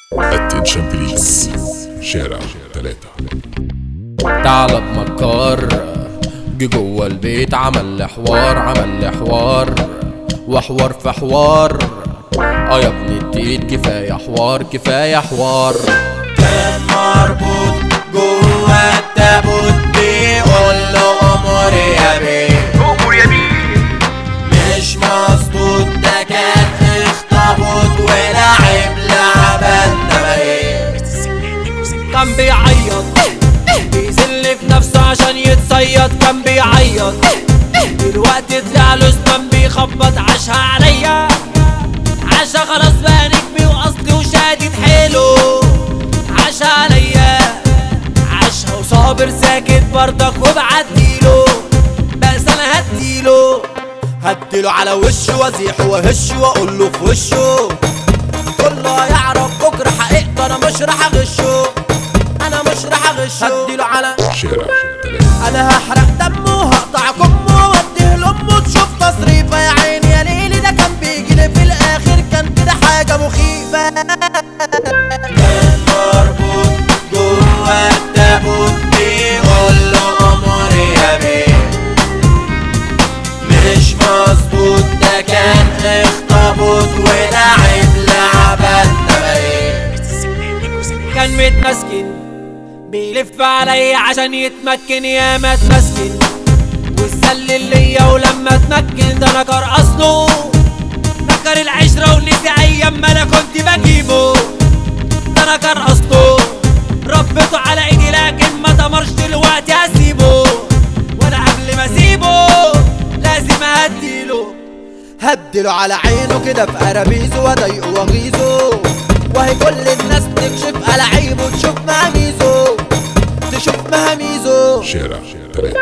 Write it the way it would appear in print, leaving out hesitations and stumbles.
اتنشن بليز شارع 3. تعال بمكار جه جوه البيت عمل لي حوار وحوار في حوار. يا ابني التيت كفايه حوار. كان مربوط جوه التابوت بيقول له امور يا بيه مش مظبوط، ده كان اخطبوط ولعب لعبة نباهي. كان بيعيط بيذل في نفسه عشان يتصيد، كان بيعيط دلوقتي طلع له زمان بيخبط عاشها عليا، عاشها خلاص بقى نجمي واصلي وشادد حيله، عاشها عليا عاشها وصابر ساكت برضك وبعديله، بس انا هديله على وشه وازيحه وهشه واقول له في وشه كله هيعرف بكره حقيقته، انا مش راح اغشه، هديله على شارع 3. انا هحرق دمه وهقطع كمه واديه لامه تشوف تصريفه. يا عيني يا ليلي ده كان بيجيلي في الاخر كان كده حاجه مخيفه. كان مربوط جوه التابوت بيقول له امور يا بيه مش مظبوط، ده كان اخطبوط ولعب لعبة نباهي. كان متمسكن بيلف عليا عشان يتمكن، يا ما اتمسكن واتسلل ليا ولما اتمكن ده نكر اصله، نكر العشرة ونسي ايام ما انا كنت بجيبه، ده نكر اصله ربيته على ايدي لكن ما تمرش دلوقتي هسيبه، وانا قبل ما اسيبه لازم هديله على عينه كده في قرابيزه واضايقه واغيظه، وهي كل الناس تكشف ألاعيبه تشوف مهاميزه شارع 3.